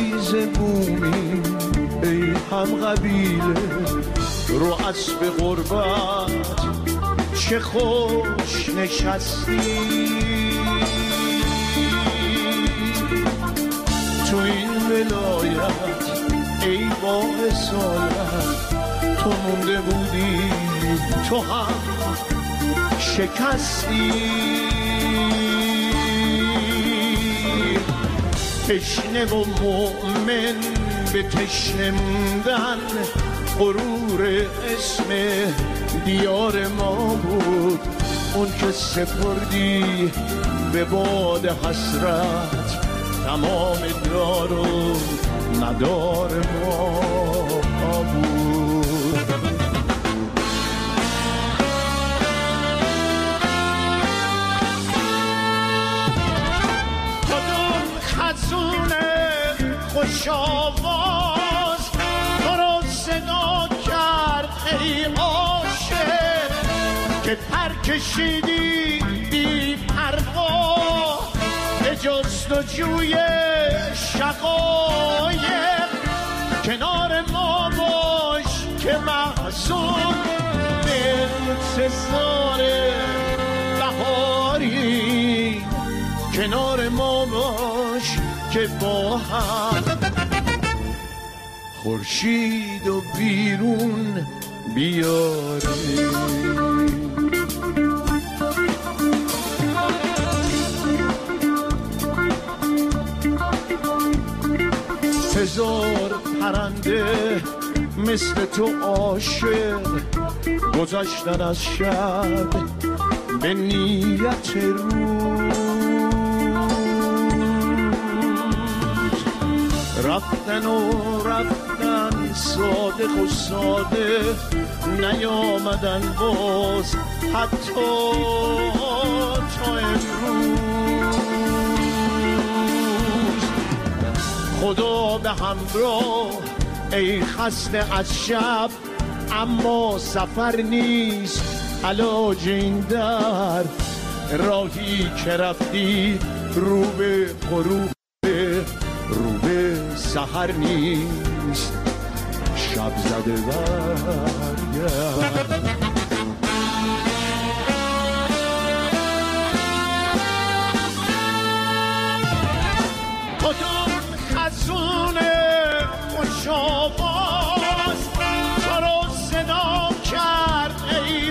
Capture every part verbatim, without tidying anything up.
خیز بومی ای هم قبیله رو اسب غربت چه خوش نشستی تو این ولایت ای با اصالت تو مونده بودی تو هم شکستی تشنه و مؤمن به تشنه موندن غرور اسم دیار ما بود اون که سپردی به باد حسرت تمام دار و مدار ما بود کدوم خزون خوش آواز تو رو صدا کرد ای عاشق که پر کشیدی بی پروا به جستجوی شقایق کنار ما باش که محزون به انتظار بهاری کنار ما باش که با هم خورشید و بیرون بیاریم هزار پرنده مثل تو عاشق گذشتن از شب به نیت روز رفتن و رفتن صادق و ساده نیامدن باز حتی تا امروز خدا به همراه ای خسته از شب اما سفر نیست علاج این در راهی که رفتی رو به غروب رو به سحر نیست شب زده برگرد خزون خوش آواز تو رو صدا کرد ای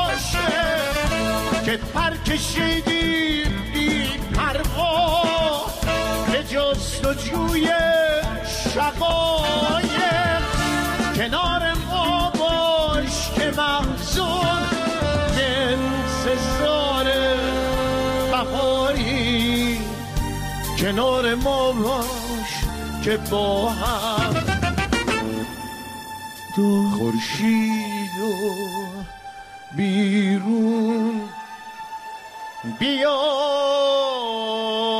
عاشق که پر کشیدی بی پروا به جستجوی شقایق کنار ما باش که محزون به انتظار بهاری کنار ما باش که با هم دو خورشید و بیرون بیا